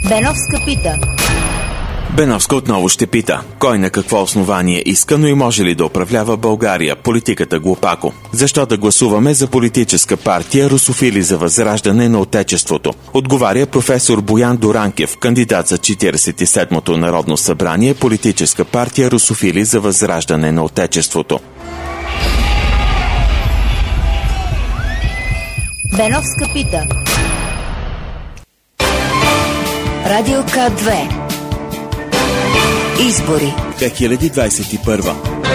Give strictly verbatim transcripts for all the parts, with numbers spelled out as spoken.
Беновска пита. Беновска отново ще пита. Кой на какво основание иска, но и може ли да управлява България? Политиката глупако. Защо да гласуваме за политическа партия Русофили за възраждане на Отечеството? Отговаря професор Боян Доранкев, кандидат за четиридесет и седмото Народно събрание, политическа партия Русофили за възраждане на Отечеството. Беновска пита. Радио К две. Избори две хиляди двадесет и първа.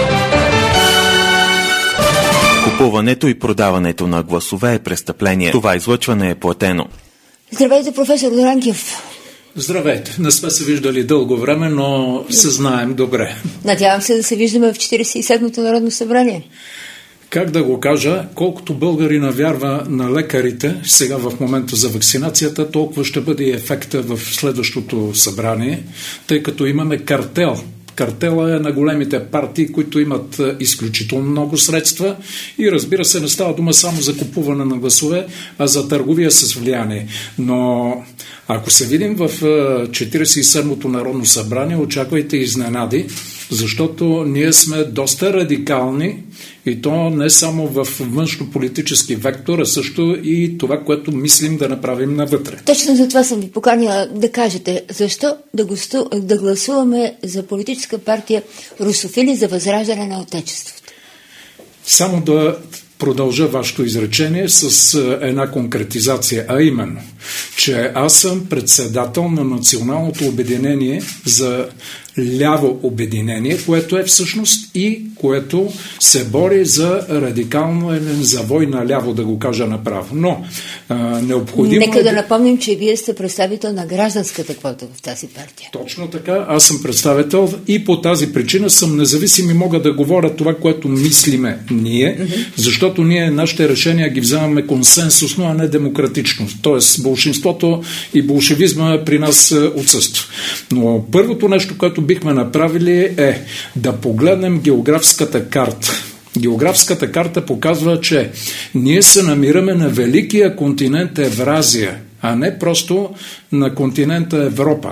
Купуването и продаването на гласове е престъпление. Това излъчване е платено. Здравейте, професор Доранкев. Здравейте. Не сме се виждали дълго време, но се знаем добре. Надявам се да се виждаме в четиридесет и седмото Народно събрание. Как да го кажа, колкото българи навярва на лекарите сега в момента за вакцинацията, толкова ще бъде и ефекта в следващото събрание, тъй като имаме картел. Картела е на големите партии, които имат изключително много средства и разбира се, не става дума само за купуване на гласове, а за търговия с влияние. Но ако се видим в четиридесет и седмото Народно събрание, очаквайте изненади, защото ние сме доста радикални и то не само в външно-политически вектор, а също и това, което мислим да направим навътре. Точно за това съм ви поканила да кажете, защо да, госту, да гласуваме за политическа партия Русофили за възраждане на Отечеството. Само да продължа вашето изречение с една конкретизация, а именно, че аз съм председател на Националното обединение за ляво обединение, което е всъщност и което се бори за радикално завой наляво, да го кажа направо. Но а, необходимо Нека е... да напомним, че вие сте представител на гражданската квота в тази партия. Точно така, аз съм представител и по тази причина съм независим и мога да говоря това, което мислиме ние, mm-hmm. защото ние нашите решения ги вземаме консенсусно, а не демократично. Тоест, болшинството и болшевизма при нас отсъства. Но първото нещо, което бихме направили е да погледнем географската карта. Географската карта показва, че ние се намираме на великия континент Евразия, а не просто на континента Европа.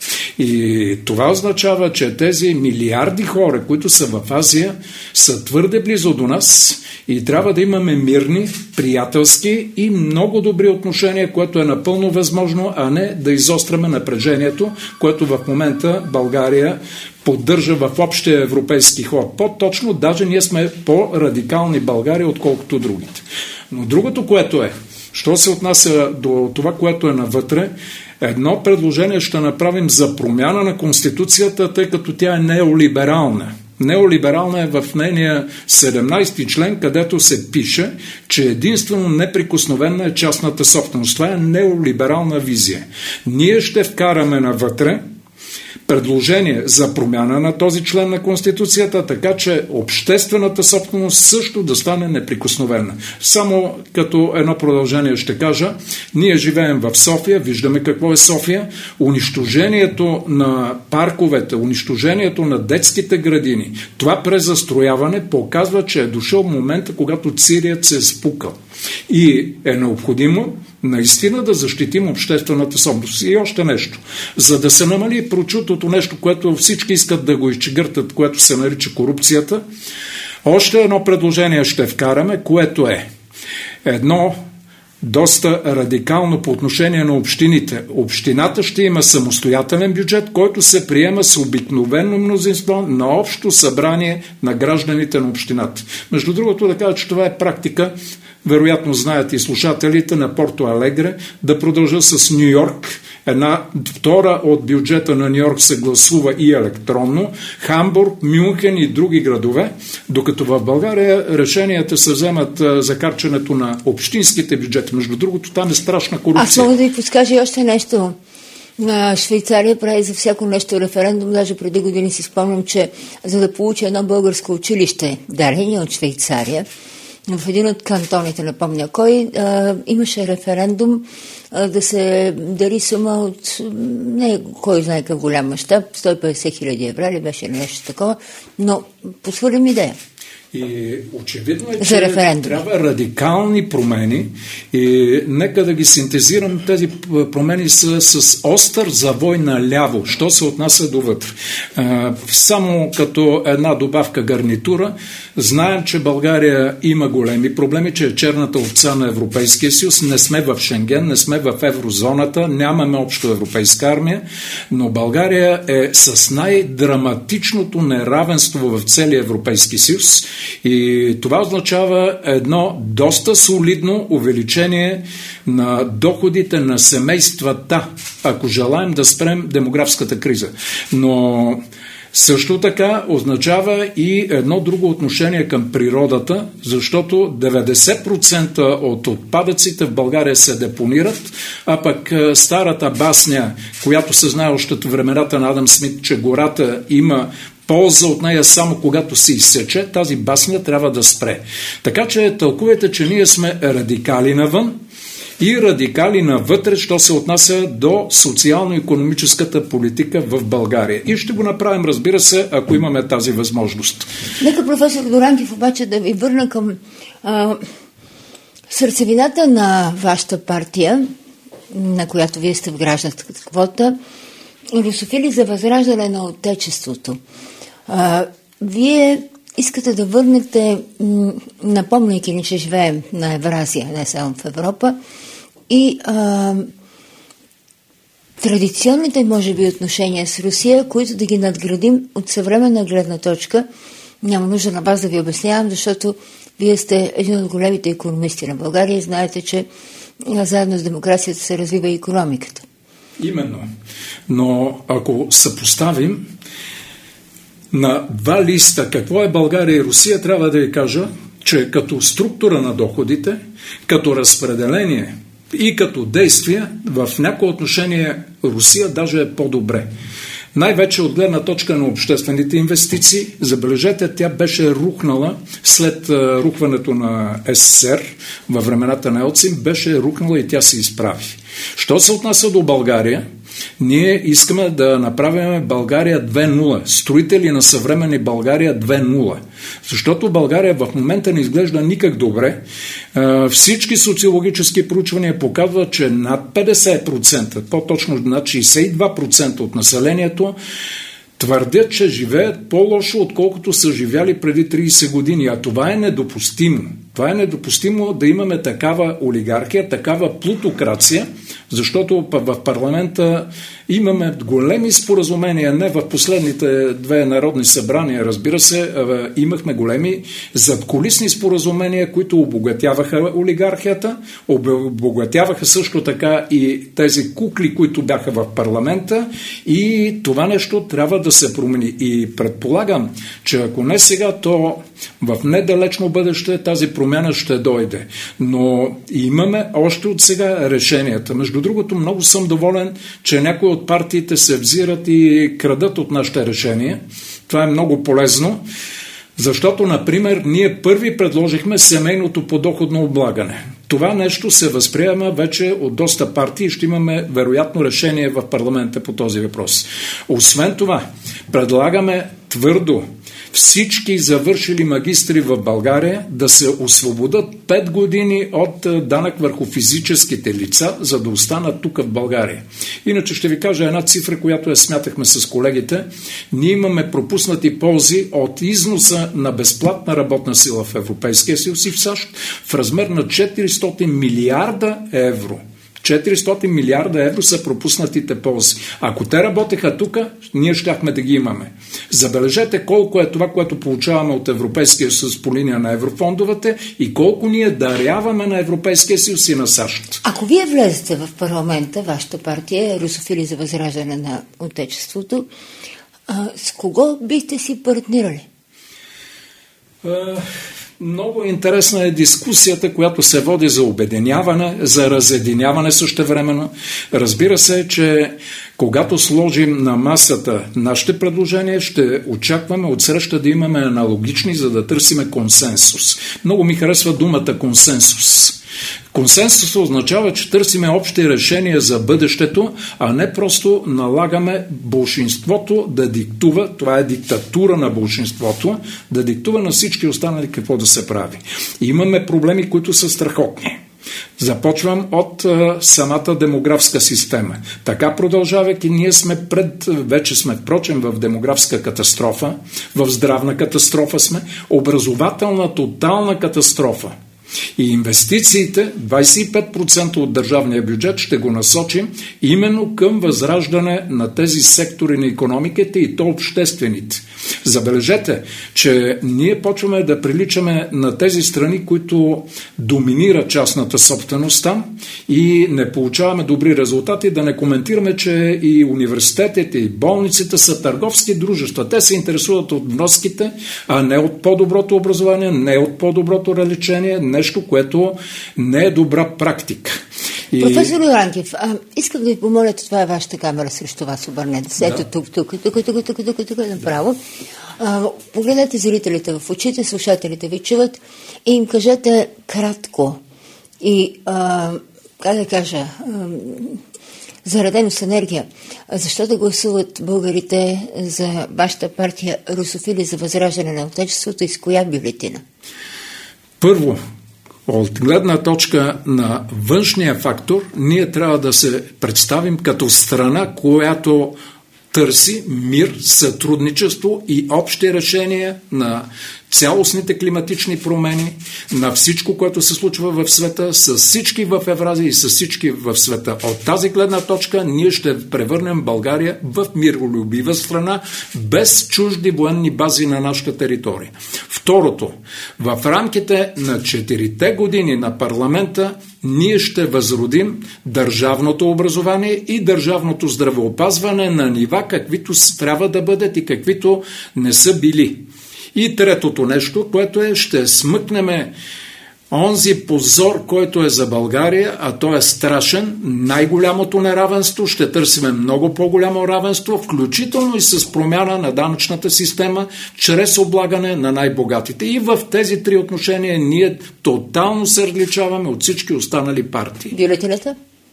И това означава, че тези милиарди хора, които са в Азия, са твърде близо до нас и трябва да имаме мирни, приятелски и много добри отношения, което е напълно възможно, а не да изостряме напрежението, което в момента България поддържа в общия европейски ход. По-точно, даже ние сме по-радикални България, отколкото другите. Но другото, което е, що се отнася до това, което е навътре, едно предложение ще направим за промяна на Конституцията, тъй като тя е неолиберална. Неолиберална е в нейния седемнадесети член, където се пише, че единствено неприкосновена е частната собственост. Това е неолиберална визия. Ние ще вкараме навътре предложение за промяна на този член на Конституцията, така че обществената собственост също да стане неприкосновена. Само като едно продължение ще кажа, ние живеем в София, виждаме какво е София, унищожението на парковете, унищожението на детските градини, това презастрояване показва, че е дошъл момента, когато цирият се е спукал. И е необходимо наистина да защитим обществената собственост. И още нещо. За да се намали прочутото нещо, което всички искат да го изчегъртат, което се нарича корупцията, още едно предложение ще вкараме, което е едно доста радикално по отношение на общините. Общината ще има самостоятелен бюджет, който се приема с обикновено мнозинство на общо събрание на гражданите на общината. Между другото, да кажа, че това е практика, вероятно знаят и слушателите, на Порто Алегре, да продължа с Ню Йорк. Една втора от бюджета на Ню Йорк се гласува и електронно, Хамбург, Мюнхен и други градове, докато в България решенията се вземат за карченето на общинските бюджети. Между другото, там е страшна корупция. Аз мога да ви подскажа още нещо. На Швейцария прави за всяко нещо референдум. Даже преди години си спомням, че за да получи едно българско училище, дарение от Швейцария, в един от кантоните, не помня кой, а, имаше референдум а, да се дари сума от не кой знае какъв голям мащаб, сто и петдесет хиляди евро или беше нещо такова, но посвърлям идея. И очевидно е, че трябва радикални промени и нека да ги синтезирам. Тези промени са с остър завой наляво, що се отнася до вътре. Само като една добавка гарнитура, знаем, че България има големи проблеми, че е черната овца на Европейския съюз, не сме в Шенген, не сме в еврозоната, нямаме общо европейска армия, но България е с най-драматичното неравенство в целия Европейски съюз. И това означава едно доста солидно увеличение на доходите на семействата, ако желаем да спрем демографската криза. Но също така означава и едно друго отношение към природата, защото деветдесет процента от отпадъците в България се депонират, а пък старата басня, която се знае още от времената на Адам Смит, че гората има полза от нея само когато се изсече, тази басня трябва да спре. Така че тълкувайте, че ние сме радикали навън и радикали навътре, що се отнася до социално-икономическата политика в България. И ще го направим, разбира се, ако имаме тази възможност. Нека, професор Дорантов, обаче да ви върна към а, сърцевината на вашата партия, на която вие сте в гражданската квота, Русофили за възраждане на Отечеството. А, вие искате да върнете, напомняйки ни, че живеем на Евразия, не само в Европа, и а, традиционните, може би, отношения с Русия, които да ги надградим от съвременна гледна точка. Няма нужда на вас да ви обяснявам, защото вие сте един от големите икономисти на България и знаете, че заедно с демокрацията се развива и икономиката. Именно. Но ако съпоставим на два листа какво е България и Русия, трябва да ви кажа, че като структура на доходите, като разпределение и като действие, в някои отношения Русия даже е по-добре. Най-вече от гледна точка на обществените инвестиции. Забележете, тя беше рухнала след рухването на СССР във времената на Елцин, беше рухнала и тя се изправи. Що се отнася до България, ние искаме да направим България две нула, строители на съвременни България две нула. Защото България в момента не изглежда никак добре. Всички социологически проучвания показват, че над петдесет процента, по-точно над шейсет и два процента от населението твърдят, че живеят по-лошо, отколкото са живяли преди трийсет години. А това е недопустимо. Това е недопустимо да имаме такава олигархия, такава плутокрация, защото в парламента имаме големи споразумения, не в последните две народни събрания, разбира се, имахме големи задкулисни споразумения, които обогатяваха олигархията, обогатяваха също така и тези кукли, които бяха в парламента, и това нещо трябва да се промени. И предполагам, че ако не сега, то в недалечно бъдеще тази промяна ще дойде. Но имаме още от сега решенията. Между другото, много съм доволен, че някои от партиите се взират и крадат от нашите решения. Това е много полезно, защото, например, ние първи предложихме семейното подоходно облагане. Това нещо се възприема вече от доста партии и ще имаме вероятно решение в парламента по този въпрос. Освен това, предлагаме твърдо всички завършили магистри в България да се освободят пет години от данък върху физическите лица, за да останат тук в България. Иначе ще ви кажа една цифра, която я смятахме с колегите. Ние имаме пропуснати ползи от износа на безплатна работна сила в Европейския съюз и в САЩ в размер на четиристотин милиарда евро. четиристотин милиарда евро са пропуснатите ползи. Ако те работеха тук, ние щяхме да ги имаме. Забележете колко е това, което получаваме от Европейския съюз по линия на еврофондовете и колко ние даряваме на Европейския съюз и на САЩ. Ако вие влезете в парламента, вашата партия е Русофили за възраждане на Отечеството, а, с кого бихте си партнирали? Много интересна е дискусията, която се води за обединяване, за разединяване същевременно. Разбира се, че когато сложим на масата нашите предложения, ще очакваме отсреща да имаме аналогични, за да търсиме консенсус. Много ми харесва думата консенсус. Консенсус означава, че търсиме общи решения за бъдещето, а не просто налагаме болшинството да диктува, това е диктатура на болшинството, да диктува на всички останали какво да се прави. И имаме проблеми, които са страхотни. Започвам от а, самата демографска система. Така продължавайки, ние сме пред, вече сме впрочем в демографска катастрофа, в здравна катастрофа сме, образователна тотална катастрофа. И инвестициите, двадесет и пет процента от държавния бюджет, ще го насочим именно към възраждане на тези сектори на икономиката и то обществените. Забележете, че ние почваме да приличаме на тези страни, които доминира частната собственост там и не получаваме добри резултати, да не коментираме, че и университетите, и болниците са търговски дружества. Те се интересуват от вноските, а не от по-доброто образование, не от по-доброто лечение, нещо, което не е добра практика. И... Професор Ранкев, а, искам да ви помоля, това е вашата камера срещу вас, обърнете се. Ето тук, тук, тук, тук, тук, тук, тук, тук, направо. А, погледнете зрителите в очите, слушателите ви чуват и им кажете кратко и, а, как да кажа, а, заредено с енергия. Защо да гласуват българите за вашата партия Русофили за възраждане на Отечеството и с коя бюлетина? Първо, от гледна точка на външния фактор, ние трябва да се представим като страна, която търси мир, сътрудничество и общи решения на цялостните климатични промени, на всичко, което се случва в света, с всички в Евразия и с всички в света. От тази гледна точка ние ще превърнем България в миролюбива страна, без чужди военни бази на нашата територия. Второто, в рамките на четирите години на парламента ние ще възродим държавното образование и държавното здравеопазване на нива, каквито трябва да бъдат и каквито не са били. И третото нещо, което е, ще смъкнеме онзи позор, който е за България, а то е страшен, най-голямото неравенство, ще търсиме много по-голямо равенство, включително и с промяна на данъчната система, чрез облагане на най-богатите. И в тези три отношения ние тотално се различаваме от всички останали партии. Бюлетината?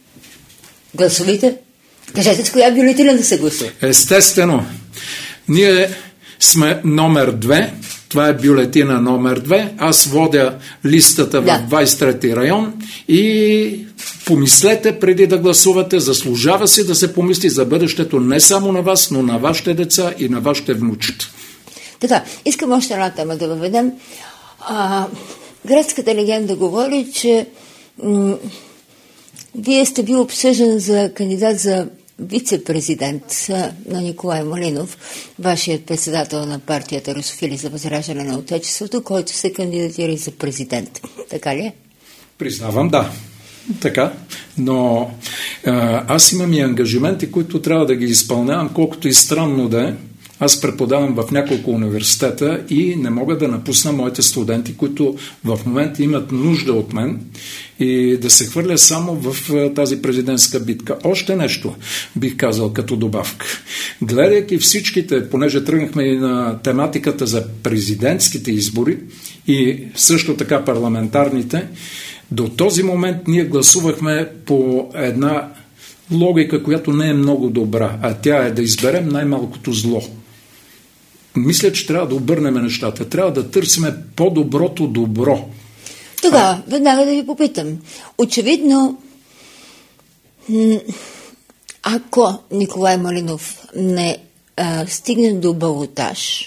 Гласовите? Кажете с коя бюлетина да се гласува? Естествено. Ние сме номер две. Това е бюлетина номер две. Аз водя листата в да. двадесет и трети район и помислете преди да гласувате. Заслужава си да се помисли за бъдещето не само на вас, но на вашите деца и на вашите внучета. Така, искам още една тема да въведем. А, гръцката легенда говори, че м- вие сте бил обсъждан за кандидат за вице-президент на Николай Малинов, вашият председател на партията Русофили за възраждане на Отечеството, който се кандидатира и за президент. Така ли е? Признавам, да. Така, но а, аз имам и ангажименти, които трябва да ги изпълнявам, колкото и странно да е. Аз преподавам в няколко университета и не мога да напусна моите студенти, които в момента имат нужда от мен и да се хвърля само в тази президентска битка. Още нещо бих казал като добавка. Гледайки всичките, понеже тръгнахме и на тематиката за президентските избори и също така парламентарните, до този момент ние гласувахме по една логика, която не е много добра, а тя е да изберем най-малкото зло. Мисля, че трябва да обърнем нещата. Трябва да търсиме по-доброто добро. Тогава, веднага да ви попитам. Очевидно, ако Николай Малинов не а, стигне до балотаж,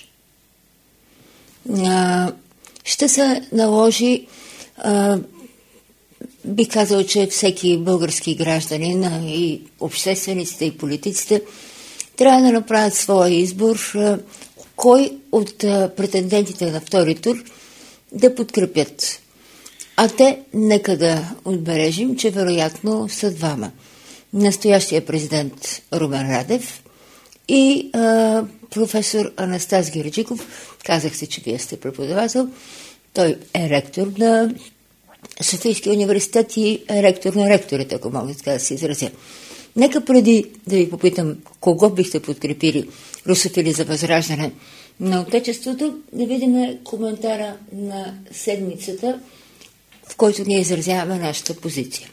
а, ще се наложи, а, бих казал, че всеки български гражданин и обществениците и политиците трябва да направят своя избор кой от претендентите на втори тур да подкрепят. А те, нека да отбележим, че вероятно са двама. Настоящия президент Румен Радев и а, професор Анастас Герджиков. Казахте, че вие сте преподавател. Той е ректор на Софийския университет и е ректор на ректорите, ако мога така да се изразя. Нека преди да ви попитам кого бихте подкрепили Русофили за възраждане на Отечеството, да видим коментара на седмицата в който ние изразяваме нашата позиция.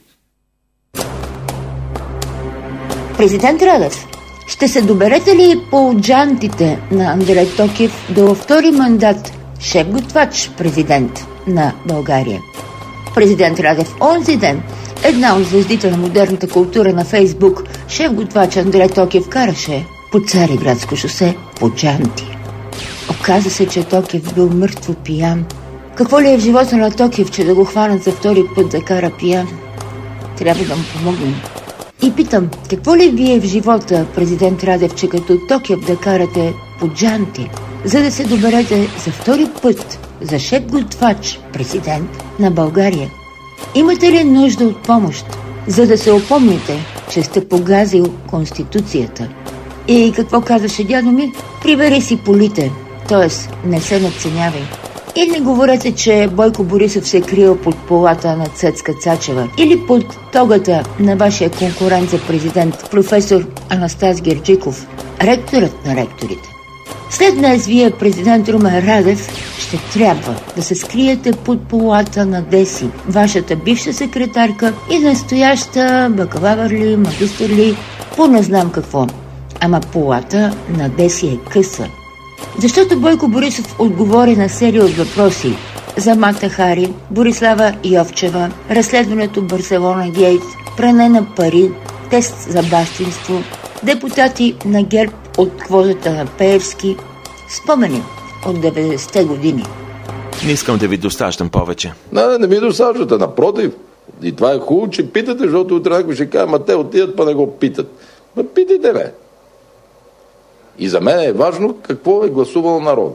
Президент Радев, ще се доберете ли по джантите на Андрей Токев до втори мандат шеф-готвач президент на България? Президент Радев онзи ден, една от звездите на модерната култура на Фейсбук, шеф-готвач Андрей Токев караше по Цариградско шосе по джанти. Оказа се, че Токев бил мъртво пиян. Какво ли е в живота на Токев, че да го хванат за втори път да кара пиян? Трябва да му помогнем. И питам, какво ли вие в живота, президент Радев, че като Токев да карате по джанти, за да се доберете за втори път за шеф-готвач президент на България? Имате ли нужда от помощ, за да се опомните, че сте погазил Конституцията? И какво казаше дядо ми? Прибери си полите, т.е. не се надценявай. И не говорете, че Бойко Борисов се е крил под полата на Цецка Цачева или под тогата на вашия конкурент за президент, професор Анастас Герджиков, ректорът на ректорите. След днес вие, президент Румен Радев, ще трябва да се скриете под полата на Деси, вашата бивша секретарка и настояща бакалавър ли, магистър ли, по не знам какво. Ама полата на Деси е къса. Защото Бойко Борисов отговори на серия от въпроси за Мата Хари, Борислава Йовчева, разследването Барселона Гейт, пране на пари, тест за бащинство, депутати на ГЕРБ от квотата на Пеевски, спомени от деветдесетте години. Не искам да ви достащам повече. Не, не, не ми достащате, напротив. И това е хубаво, че питате, защото утре някой ще каже, ма те отидат, па не го питат. Ма питайте, бе. И за мен е важно какво е гласувал народа.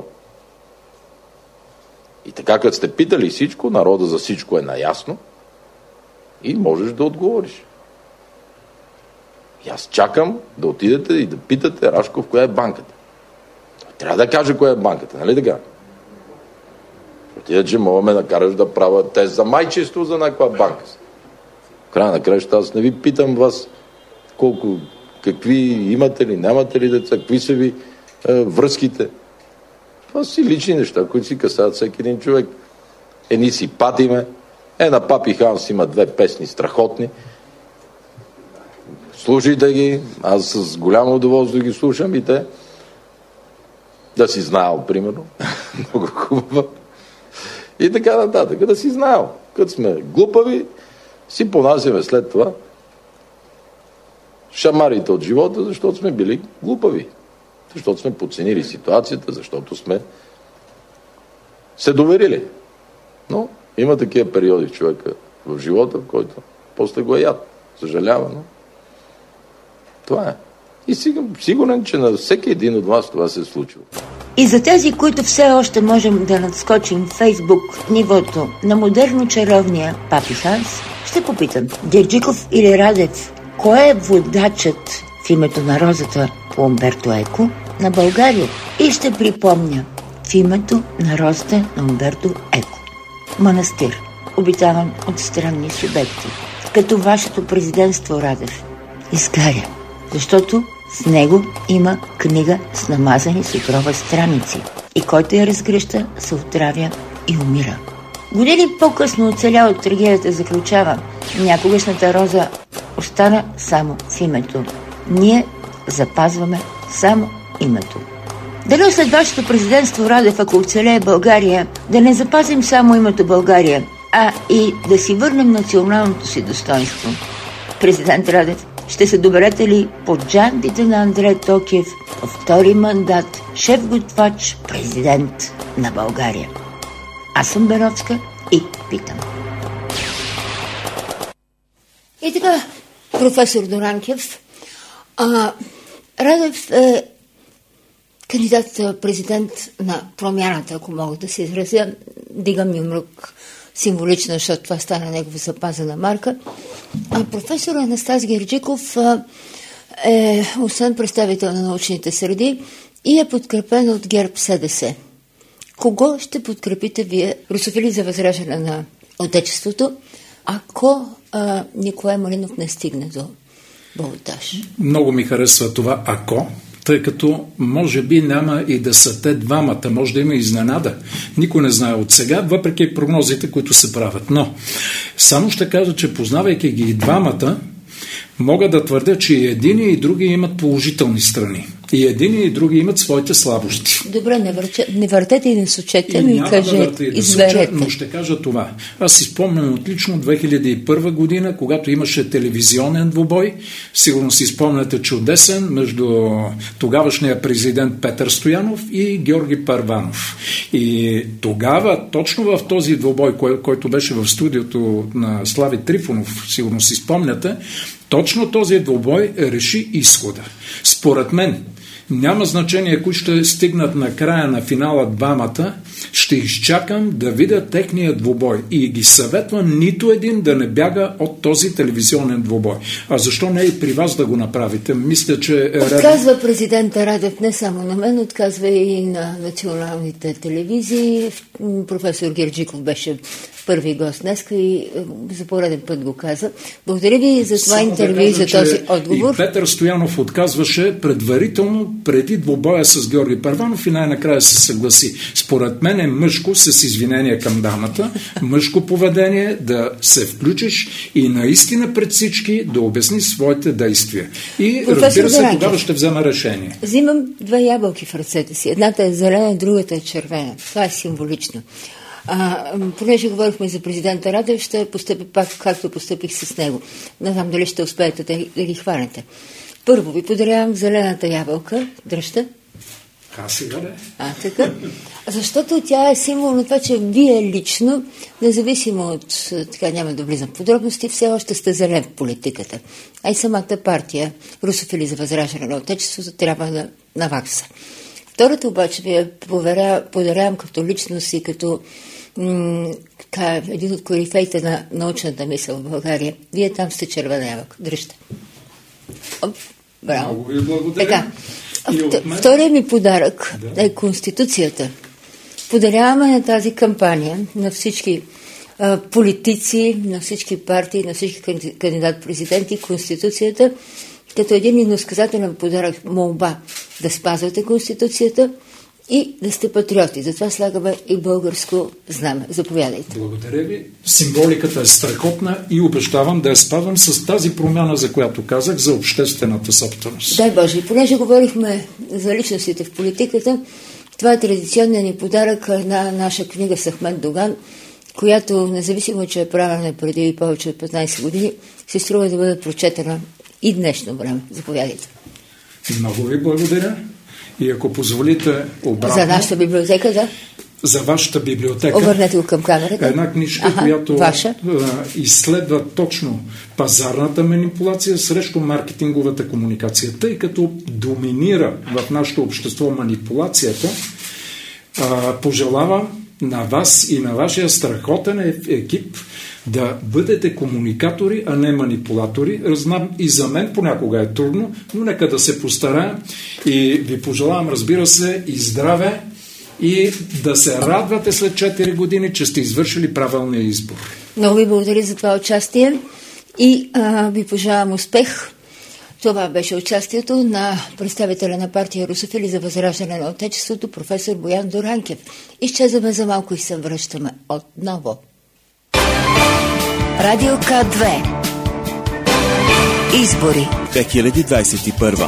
И така, като сте питали всичко, народа за всичко е наясно и можеш да отговориш. И аз чакам да отидете и да питате Рашков, коя е банката. Трябва да каже коя е банката, нали така? Отидете, че мога ме накараш да правя тест за майчество за някаква банка. В края на краща аз не ви питам вас колко, какви имате ли, нямате ли деца, какви са ви е, връзките. Това си лични неща, които си касаят всеки един човек. Едни си патиме, е на Папи Ханс има две песни страхотни. Слушайте ги, аз с голямо удоволствие ги слушам и те. Да си знаел, примерно. Много хубаво. И така нататък. Да си знаел. Като сме глупави, си понасяме след това шамарите от живота, защото сме били глупави. Защото сме подценили ситуацията, защото сме се доверили. Но има такива периоди в човека в живота, в който после го е яд. Съжалява, но това е. И сигурен, че на всеки един от вас това се е случило. И за тези, които все още можем да надскочим в Фейсбук нивото на модерно чаровния Папи Ханс, ще попитам, Герджиков или Радев, кой е водачът в името на розата по Умберто Еко на България? И ще припомня в името на розата на Умберто Еко. Манастир, обитаван от странни субекти, като вашето президентство, Радев, изгаря, защото в него има книга с намазани с отрова страници и който я разгръща, се отравя и умира. Години по-късно оцеля от трагедията заключава, някогашната роза остана само в името. Ние запазваме само името. Дали след вашето президентство, Радев, ако оцелее България, да не запазим само името България, а и да си върнем националното си достоинство? Президент Радев, ще се доберете ли под джантите на Андрей Токев във втори мандат шеф-готвач президент на България? Аз съм Беровска и питам. И така, професор Доранкев, а, Радев е кандидат президент на промяната, ако мога да се изразя. Дигам юмрук символично, защото това стана негова запазена марка. А професор Анастас Герджиков а, е освен представител на научните среди и е подкрепен от ГЕРБ СДС. Кого ще подкрепите вие, русофили за възраждане на Отечеството, ако а, Николай Малинов не стигне до балотаж? Много ми харесва това «ако». тъй като може би няма и да са те двамата, може да има изненада. Никой не знае от сега, въпреки прогнозите, които се правят. Но само ще кажа, че познавайки ги и двамата, мога да твърдя, че и едини и други имат положителни страни. И едини и други имат своите слабости. Добре, не, върче, не въртете и не сочете, и ми каже, да изберете. Но ще кажа това. Аз си спомням отлично две хиляди и първа година, когато имаше телевизионен двубой. Сигурно си спомняте чудесен между тогавашния президент Петър Стоянов и Георги Първанов. И тогава, точно в този двубой, кой, който беше в студиото на Слави Трифонов, сигурно си спомняте, точно този двубой реши изхода. Според мен, няма значение, кои ще стигнат на края на финала двамата, ще изчакам да видя техния двубой и ги съветвам нито един да не бяга от този телевизионен двубой. А защо не и при вас да го направите? Мисля, че... Отказва президента Радев не само на мен, отказва и на националните телевизии. Професор Герджиков беше първи гост днеска и за пореден път го каза. Благодаря ви за това интервю и за този отговор. И Петър Стоянов отказваше предварително преди двубоя с Георги Първанов и най-накрая се съгласи. Според мен е мъжко, с извинение към дамата, мъжко поведение да се включиш и наистина пред всички да обясни своите действия. И професор разбира се, Даранкев, тогава ще взема решение. Взимам две ябълки в ръцете си. Едната е зелена, другата е червена. Това е символично. А, понеже говорихме за президента Радев, ще постъпя пак както постъпих с него. Не знам дали ще успеете да, да ги хванете. Първо ви подарявам зелената ябълка. Дръжте. А сега да. А, така. Защото тя е символ на това, че вие лично, независимо от, така няма да влизам в подробности, все още сте зелен в политиката. А и самата партия, Русофили за възраждане на Отечеството, трябва да навакса. Втората обаче ви я подарявам като личност и като м- ка, един от корифеите на научната мисъл в България. Вие там сте червена ябълка. Дръжте. Оп, браво. Много ви благодаря. Така. Втория ми подарък да. е Конституцията. Подаряваме на тази кампания на всички а, политици, на всички партии, на всички кандидат-президенти Конституцията като един иносказателен подарък, молба да спазвате Конституцията и да сте патриоти. Затова слагаме и българско знаме. Заповядайте. Благодаря ви. Символиката е страхотна и обещавам да я спазвам с тази промяна, за която казах, за обществената собственост. Дай Боже, и понеже говорихме за личностите в политиката, това е традиционният ни подарък на наша книга с Ахмед Доган, която, независимо, че е правена преди повече от петнайсет години, се струва да бъде прочетена и днешно време. Заповядайте. Много ви благодаря. И ако позволите обратно... За нашата библиотека, да? За вашата библиотека. Обърнете го към камерата. Една книжка, ага, която ваша. изследва точно пазарната манипулация срещу маркетинговата комуникация. Тъй като доминира в нашето общество манипулацията, пожелавам на вас и на вашия страхотен екип да бъдете комуникатори, а не манипулатори. Знам, и за мен понякога е трудно, но нека да се постараем и ви пожелавам, разбира се, и здраве и да се радвате след четири години, че сте извършили правилния избор. Много ви благодаря за това участие и а, ви пожелавам успех. Това беше участието на представителя на партия Русофили за възраждане на Отечеството, професор Боян Доранкев. Изчезваме за малко и се връщаме отново. Радио К две. Избори две хиляди двадесет и първа.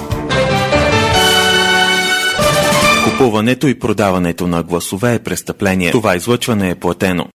Купуването и продаването на гласове е престъпление. Това излъчване е платено.